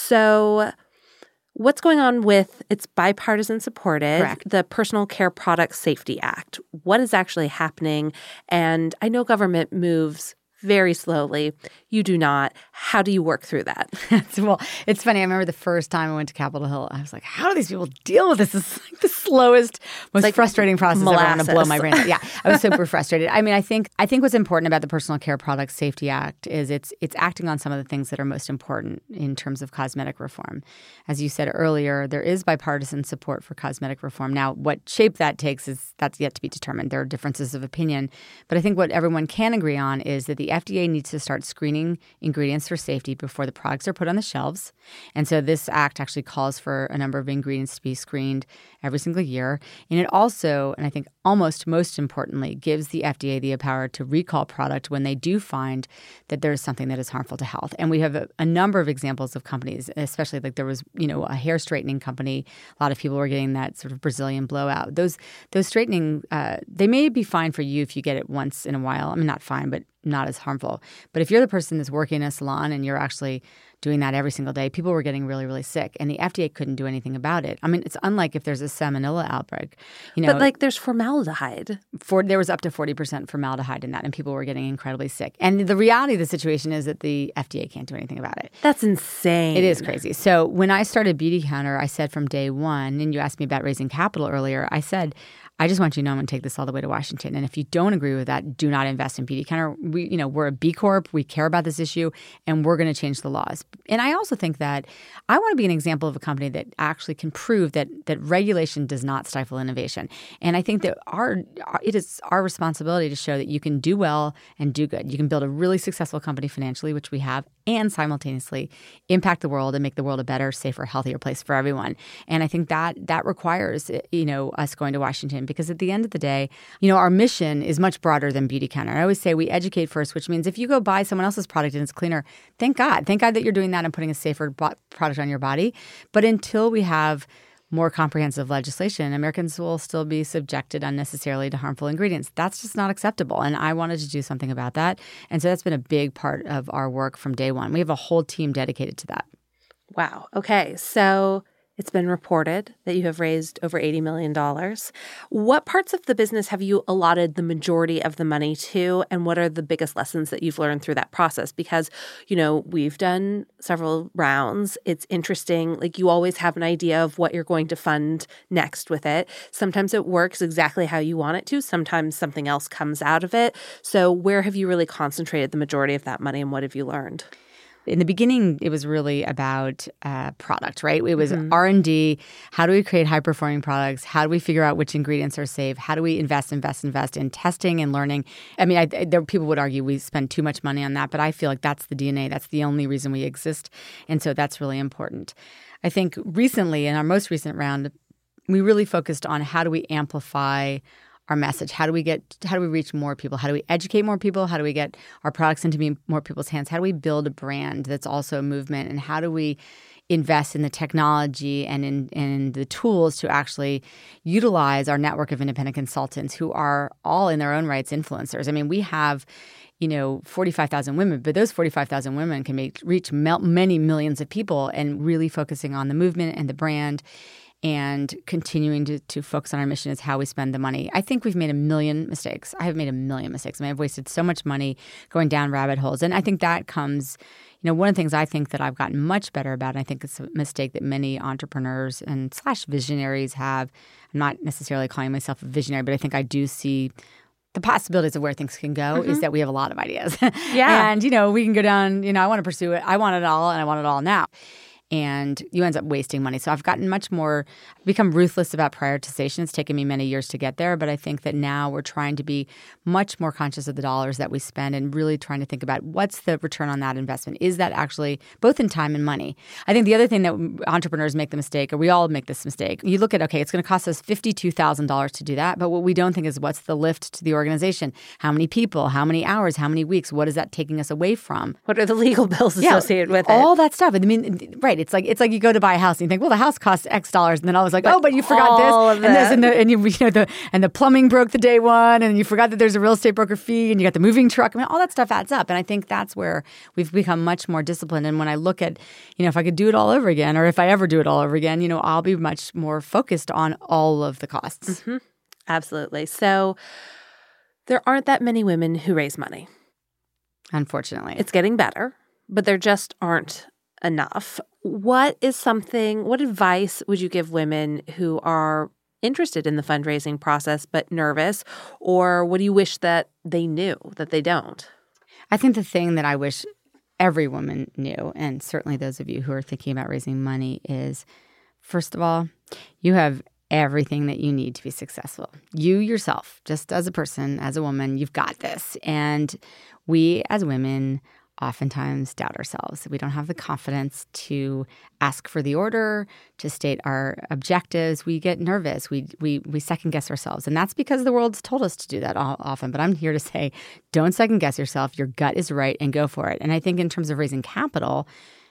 So what's going on with, it's bipartisan supported, Correct. The Personal Care Product Safety Act? What is actually happening? And I know government moves very slowly. You do not. How do you work through that? Well, it's funny. I remember the first time I went to Capitol Hill, I was like, how do these people deal with this? This is like the slowest, most frustrating process ever. I want to blow my brain out. Yeah, I was super frustrated. I mean, I think what's important about the Personal Care Product Safety Act is it's acting on some of the things that are most important in terms of cosmetic reform. As you said earlier, there is bipartisan support for cosmetic reform. Now, what shape that takes that's yet to be determined. There are differences of opinion. But I think what everyone can agree on is that the FDA needs to start screening ingredients for safety before the products are put on the shelves. And so this act actually calls for a number of ingredients to be screened every single year. And it also, and I think almost most importantly, gives the FDA the power to recall product when they do find that there is something that is harmful to health. And we have a number of examples of companies, especially like there was, a hair straightening company. A lot of people were getting that sort of Brazilian blowout. Those straightening, they may be fine for you if you get it once in a while. I mean, not fine, but not as harmful. But if you're the person that's working in a salon and you're actually doing that every single day, people were getting really, really sick. And the FDA couldn't do anything about it. I mean, it's unlike if there's a salmonella outbreak. But like there's formaldehyde. There was up to 40% formaldehyde in that, and people were getting incredibly sick. And the reality of the situation is that the FDA can't do anything about it. That's insane. It is crazy. So when I started Beauty Counter, I said from day one, and you asked me about raising capital earlier, I said, I just want you to know I'm going to take this all the way to Washington. And if you don't agree with that, do not invest in Beautycounter. We're a B Corp. We care about this issue, and we're going to change the laws. And I also think that I want to be an example of a company that actually can prove that regulation does not stifle innovation. And I think that it is our responsibility to show that you can do well and do good. You can build a really successful company financially, which we have, and simultaneously impact the world and make the world a better, safer, healthier place for everyone. And I think that requires, us going to Washington, because at the end of the day, our mission is much broader than Beautycounter. I always say we educate first, which means if you go buy someone else's product and it's cleaner, thank God. Thank God that you're doing that and putting a safer product on your body. But until we have more comprehensive legislation, Americans will still be subjected unnecessarily to harmful ingredients. That's just not acceptable. And I wanted to do something about that. And so that's been a big part of our work from day one. We have a whole team dedicated to that. Wow. Okay. So it's been reported that you have raised over $80 million. What parts of the business have you allotted the majority of the money to, and what are the biggest lessons that you've learned through that process? Because, we've done several rounds. It's interesting. Like, you always have an idea of what you're going to fund next with it. Sometimes it works exactly how you want it to. Sometimes something else comes out of it. So where have you really concentrated the majority of that money, and what have you learned? In the beginning, it was really about product, right? It was R&D. How do we create high-performing products? How do we figure out which ingredients are safe? How do we invest in testing and learning? I mean, people would argue we spend too much money on that, but I feel like that's the DNA. That's the only reason we exist. And so that's really important. I think recently, in our most recent round, we really focused on how do we amplify our message? How do we reach more people? How do we educate more people? How do we get our products into more people's hands? How do we build a brand that's also a movement? And how do we invest in the technology and in the tools to actually utilize our network of independent consultants who are all in their own rights influencers? I mean, we have 45,000 women, but those 45,000 women can reach many millions of people, and really focusing on the movement and the brand and continuing to focus on our mission is how we spend the money. I think we've made a million mistakes. I have made a million mistakes. I mean, I've wasted so much money going down rabbit holes. And I think that comes, one of the things I think that I've gotten much better about, and I think it's a mistake that many entrepreneurs and / visionaries have. I'm not necessarily calling myself a visionary, but I think I do see the possibilities of where things can go is that we have a lot of ideas. Yeah. And, we can go down, I want to pursue it. I want it all, and I want it all now. And you end up wasting money. So I've become ruthless about prioritization. It's taken me many years to get there, but I think that now we're trying to be much more conscious of the dollars that we spend and really trying to think about what's the return on that investment. Is that actually both in time and money? I think the other thing that entrepreneurs make the mistake, or we all make this mistake, you look at, okay, it's going to cost us $52,000 to do that, but what we don't think is what's the lift to the organization? How many people? How many hours? How many weeks? What is that taking us away from? What are the legal bills associated with it? All that stuff. I mean, right. It's like you go to buy a house and you think, well, the house costs X dollars, and then I was like, but you forgot this and this, and the plumbing broke the day one, and you forgot that there's a real estate broker fee, and you got the moving truck. I mean, all that stuff adds up, and I think that's where we've become much more disciplined. And when I look at, if I could do it all over again, or if I ever do it all over again, I'll be much more focused on all of the costs. Mm-hmm. Absolutely. So there aren't that many women who raise money. Unfortunately, it's getting better, but there just aren't enough. What advice would you give women who are interested in the fundraising process but nervous, or what do you wish that they knew that they don't? I think the thing that I wish every woman knew, and certainly those of you who are thinking about raising money, is, first of all, you have everything that you need to be successful. You yourself, just as a person, as a woman, you've got this. And we as women oftentimes doubt ourselves. We don't have the confidence to ask for the order, to state our objectives. We get nervous. We second guess ourselves. And that's because the world's told us to do that often. But I'm here to say, don't second guess yourself. Your gut is right, and go for it. And I think in terms of raising capital,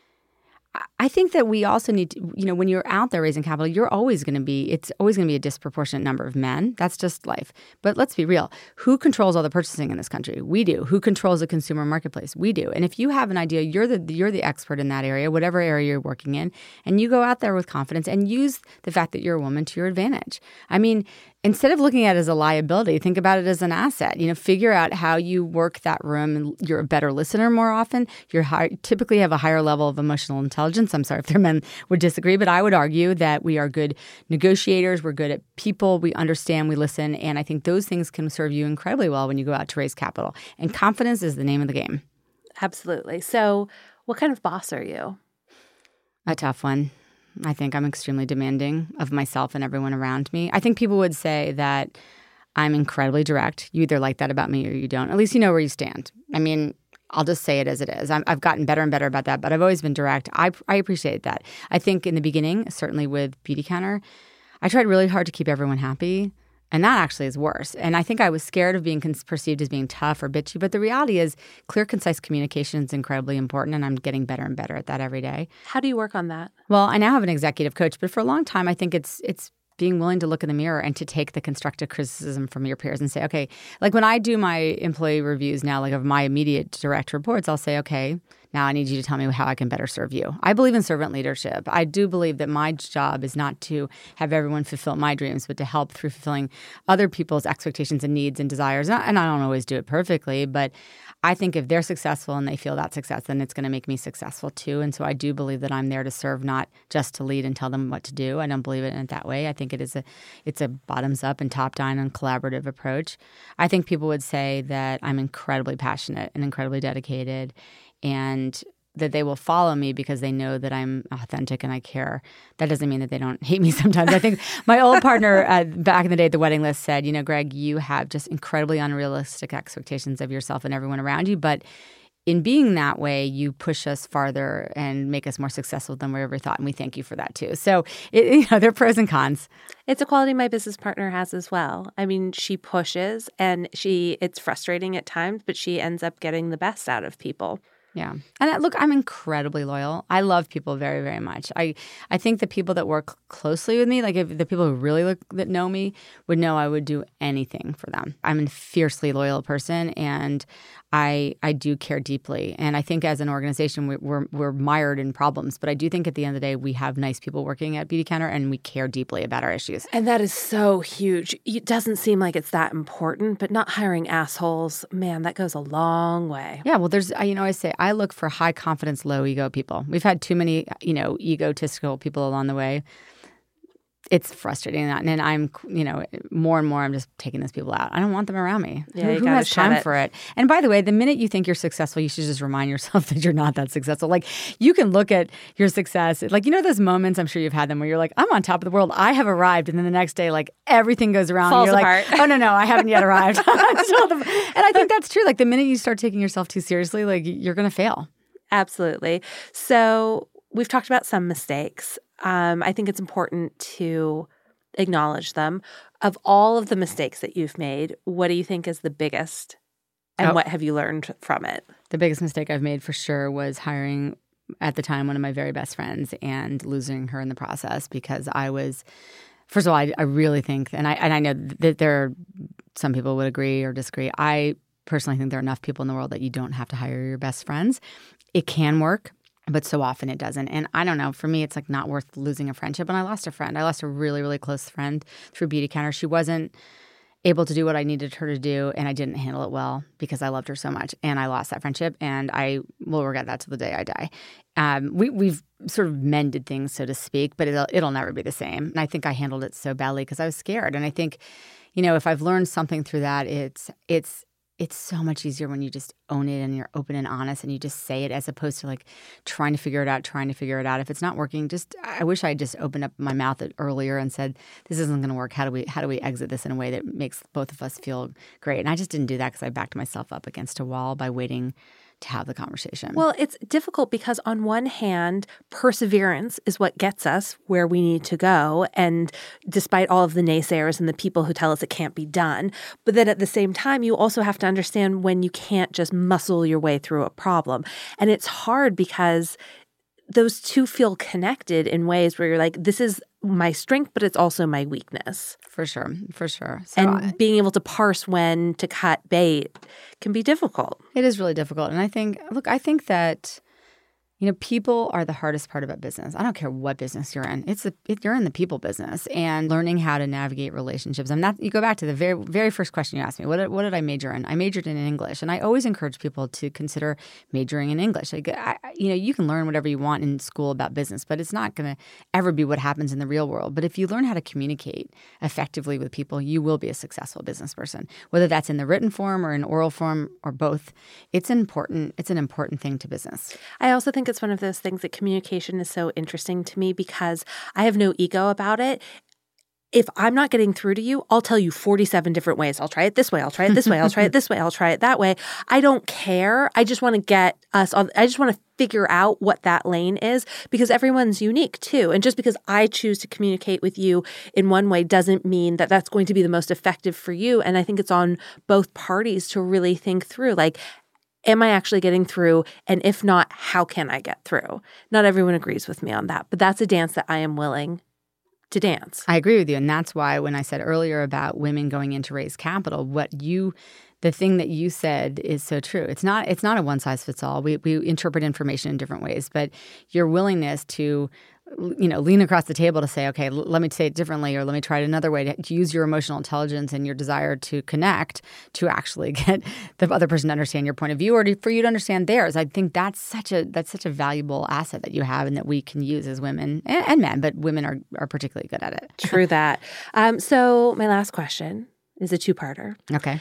I think that we also need to, when you're out there raising capital, it's always going to be a disproportionate number of men. That's just life. But let's be real. Who controls all the purchasing in this country? We do. Who controls the consumer marketplace? We do. And if you have an idea, you're the expert in that area, whatever area you're working in, and you go out there with confidence and use the fact that you're a woman to your advantage. I mean, instead of looking at it as a liability, think about it as an asset. Figure out how you work that room. And you're a better listener more often. Typically have a higher level of emotional intelligence. I'm sorry if their men would disagree, but I would argue that we are good negotiators. We're good at people. We understand. We listen. And I think those things can serve you incredibly well when you go out to raise capital. And confidence is the name of the game. Absolutely. So what kind of boss are you? A tough one. I think I'm extremely demanding of myself and everyone around me. I think people would say that I'm incredibly direct. You either like that about me or you don't. At least you know where you stand. I mean, I'll just say it as it is. I've gotten better and better about that, but I've always been direct. I appreciate that. I think in the beginning, certainly with Beautycounter, I tried really hard to keep everyone happy. And that actually is worse. And I think I was scared of being perceived as being tough or bitchy. But the reality is clear, concise communication is incredibly important. And I'm getting better and better at that every day. How do you work on that? Well, I now have an executive coach. But for a long time, I think it's being willing to look in the mirror and to take the constructive criticism from your peers and say, okay, like when I do my employee reviews now, like of my immediate direct reports, I'll say, okay, now I need you to tell me how I can better serve you. I believe in servant leadership. I do believe that my job is not to have everyone fulfill my dreams, but to help through fulfilling other people's expectations and needs and desires. And I don't always do it perfectly, but I think if they're successful and they feel that success, then it's going to make me successful too. And so I do believe that I'm there to serve, not just to lead and tell them what to do. I don't believe it in that way. I think it's a bottoms up and top down and collaborative approach. I think people would say that I'm incredibly passionate and incredibly dedicated, and that they will follow me because they know that I'm authentic and I care. That doesn't mean that they don't hate me sometimes. I think my old partner back in the day at the wedding list said, Greg, you have just incredibly unrealistic expectations of yourself and everyone around you. But in being that way, you push us farther and make us more successful than we ever thought. And we thank you for that too. So, there are pros and cons. It's a quality my business partner has as well. I mean, she pushes and it's frustrating at times, but she ends up getting the best out of people. Yeah. And look, I'm incredibly loyal. I love people very, very much. I think the people that work closely with me, like if the people who really that know me would know I would do anything for them. I'm a fiercely loyal person, and I do care deeply. And I think as an organization, we're mired in problems. But I do think at the end of the day, we have nice people working at Beautycounter, and we care deeply about our issues. And that is so huge. It doesn't seem like it's that important, but not hiring assholes, man, that goes a long way. Yeah, well, I say I look for high confidence, low ego people. We've had too many, egotistical people along the way. It's frustrating. And I'm, more and more I'm just taking those people out. I don't want them around me. Yeah, who has time for it? And by the way, the minute you think you're successful, you should just remind yourself that you're not that successful. Like, you can look at your success. Like, those moments, I'm sure you've had them, where you're like, I'm on top of the world. I have arrived. And then the next day, like, everything goes around. Falls and you're apart. Like, oh, no, I haven't yet arrived. And I think that's true. Like, the minute you start taking yourself too seriously, like, you're going to fail. Absolutely. So we've talked about some mistakes. I think it's important to acknowledge them. Of all of the mistakes that you've made, what do you think is the biggest, and what have you learned from it? The biggest mistake I've made for sure was hiring, at the time, one of my very best friends and losing her in the process, because I was, first of all, I really think, and I know that there are some people would agree or disagree. I personally think there are enough people in the world that you don't have to hire your best friends. It can work, but so often it doesn't. And I don't know, for me, it's like not worth losing a friendship. And I lost a friend. I lost a really, really close friend through Beautycounter. She wasn't able to do what I needed her to do, and I didn't handle it well because I loved her so much. And I lost that friendship, and I will regret that till the day I die. We've sort of mended things, so to speak, but it'll never be the same. And I think I handled it so badly because I was scared. And I think, if I've learned something through that, it's so much easier when you just own it and you're open and honest and you just say it, as opposed to like trying to figure it out. If it's not working, I wish I had just opened up my mouth earlier and said, this isn't going to work. How do we exit this in a way that makes both of us feel great? And I just didn't do that because I backed myself up against a wall by waiting to have the conversation. Well, it's difficult because on one hand, perseverance is what gets us where we need to go. And despite all of the naysayers and the people who tell us it can't be done, but then at the same time, you also have to understand when you can't just muscle your way through a problem. And it's hard because those two feel connected in ways where you're like, this is my strength, but it's also my weakness. For sure. So and being able to parse when to cut bait can be difficult. It is really difficult. And I think that, People are the hardest part about business. I don't care what business you're in. You're in the people business, and learning how to navigate relationships. And that you go back to the very, very first question you asked me. What did I major in? I majored in English, and I always encourage people to consider majoring in English. You can learn whatever you want in school about business, but it's not going to ever be what happens in the real world. But if you learn how to communicate effectively with people, you will be a successful business person. Whether that's in the written form or in oral form or both, it's an important thing to business. I also think it's one of those things that communication is so interesting to me because I have no ego about it. If I'm not getting through to you, I'll tell you 47 different ways. I'll try it this way. I'll try it this way. I'll try it this way. I'll try it that way. I don't care. I just want to I just want to figure out what that lane is because everyone's unique too. And just because I choose to communicate with you in one way doesn't mean that that's going to be the most effective for you. And I think it's on both parties to really think through, am I actually getting through? And if not, how can I get through? Not everyone agrees with me on that, but that's a dance that I am willing to dance. I agree with you. And that's why when I said earlier about women going in to raise capital, the thing that you said is so true. It's not a one size fits all. We interpret information in different ways, but your willingness to lean across the table to say, okay, let me say it differently, or let me try it another way, to use your emotional intelligence and your desire to connect to actually get the other person to understand your point of view or for you to understand theirs. I think that's such a valuable asset that you have and that we can use as women and men, but women are particularly good at it. True that. So my last question is a two-parter. Okay.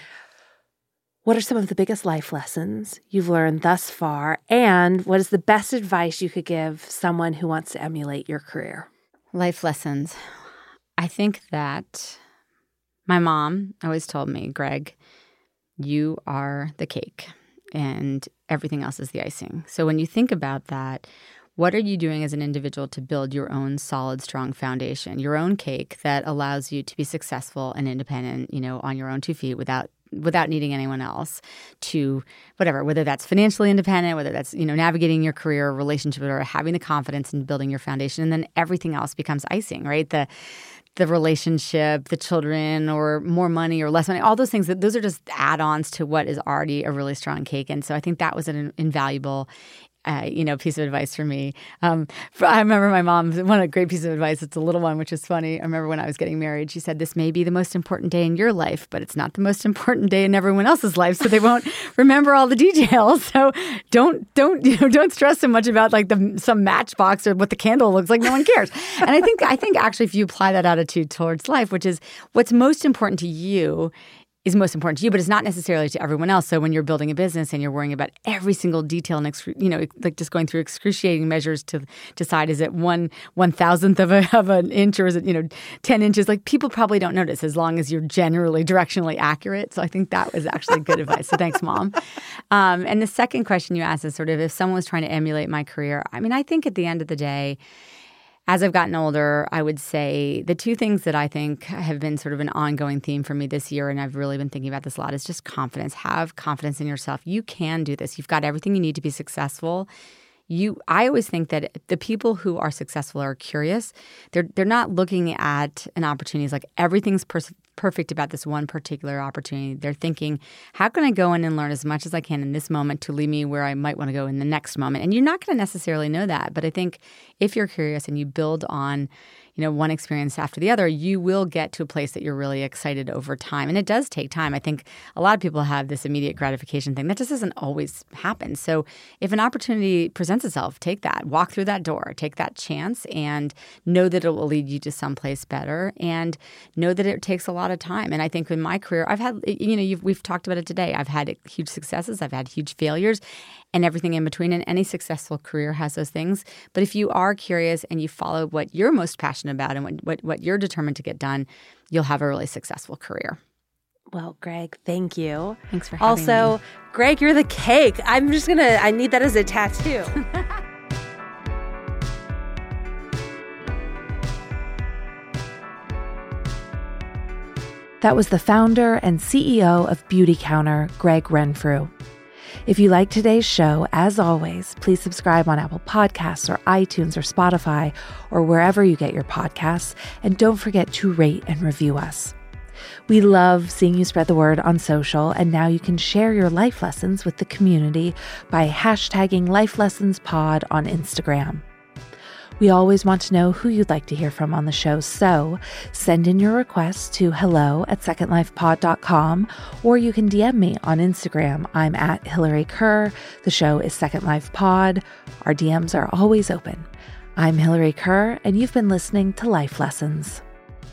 What are some of the biggest life lessons you've learned thus far? And what is the best advice you could give someone who wants to emulate your career? Life lessons. I think that my mom always told me, Greg, you are the cake and everything else is the icing. So when you think about that, what are you doing as an individual to build your own solid, strong foundation, your own cake that allows you to be successful and independent, on your own 2 feet without needing anyone else to whether that's financially independent, whether that's, navigating your career or relationship or having the confidence in building your foundation. And then everything else becomes icing, right? The relationship, the children, or more money or less money, all those things, those are just add-ons to what is already a really strong cake. And so I think that was an invaluable piece of advice for me. I remember my mom, one great piece of advice, it's a little one, which is funny. I remember when I was getting married, she said, this may be the most important day in your life, but it's not the most important day in everyone else's life. So they won't remember all the details. So don't stress so much about some matchbox or what the candle looks like. No one cares. And I think actually if you apply that attitude towards life, which is what's most important to you is most important to you, but it's not necessarily to everyone else. So when you're building a business and you're worrying about every single detail and just going through excruciating measures to decide is it 1/1000th of an inch or is it 10 inches? People probably don't notice as long as you're generally directionally accurate. So I think that was actually good advice. So thanks, Mom. And the second question you asked is sort of if someone was trying to emulate my career. I mean, I think at the end of the day, as I've gotten older, I would say the two things that I think have been sort of an ongoing theme for me this year, and I've really been thinking about this a lot, is just confidence. Have confidence in yourself. You can do this. You've got everything you need to be successful. I always think that the people who are successful are curious. They're not looking at an opportunity as everything's perfect about this one particular opportunity. They're thinking, how can I go in and learn as much as I can in this moment to lead me where I might want to go in the next moment? And you're not going to necessarily know that. But I think if you're curious and you build on one experience after the other, you will get to a place that you're really excited over time. And it does take time. I think a lot of people have this immediate gratification thing. That just doesn't always happen. So if an opportunity presents itself, take that. Walk through that door. Take that chance and know that it will lead you to someplace better and know that it takes a lot of time. And I think in my career, I've had, we've talked about it today. I've had huge successes. I've had huge failures and everything in between. And any successful career has those things. But if you are curious and you follow what you're most passionate about and what you're determined to get done, you'll have a really successful career. Well, Greg, thank you. Thanks for having me. Also, Greg, you're the cake. I need that as a tattoo. That was the founder and CEO of Beautycounter, Greg Renfrew. If you like today's show, as always, please subscribe on Apple Podcasts or iTunes or Spotify or wherever you get your podcasts. And don't forget to rate and review us. We love seeing you spread the word on social, and now you can share your life lessons with the community by hashtagging LifeLessonsPod on Instagram. We always want to know who you'd like to hear from on the show, so send in your requests to hello@secondlifepod.com, or you can DM me on Instagram. I'm at Hillary Kerr. The show is Second Life Pod. Our DMs are always open. I'm Hillary Kerr, and you've been listening to Life Lessons.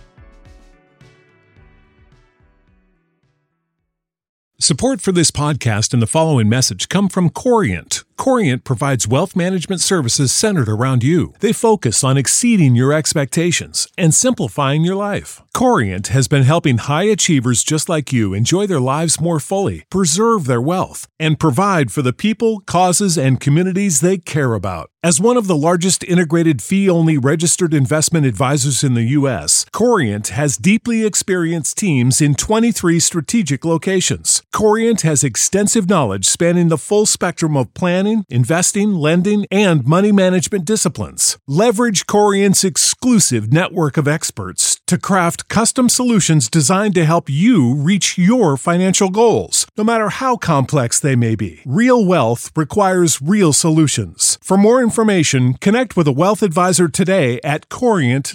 Support for this podcast and the following message come from Corient. Corient provides wealth management services centered around you. They focus on exceeding your expectations and simplifying your life. Corient has been helping high achievers just like you enjoy their lives more fully, preserve their wealth, and provide for the people, causes, and communities they care about. As one of the largest integrated fee-only registered investment advisors in the U.S., Corient has deeply experienced teams in 23 strategic locations. Corient has extensive knowledge spanning the full spectrum of planning, investing, lending, and money management disciplines. Leverage Corient's exclusive network of experts to craft custom solutions designed to help you reach your financial goals, no matter how complex they may be. Real wealth requires real solutions. For more information, connect with a wealth advisor today at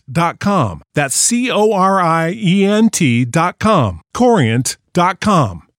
Corient.com. That's Corient.com. Corient.com.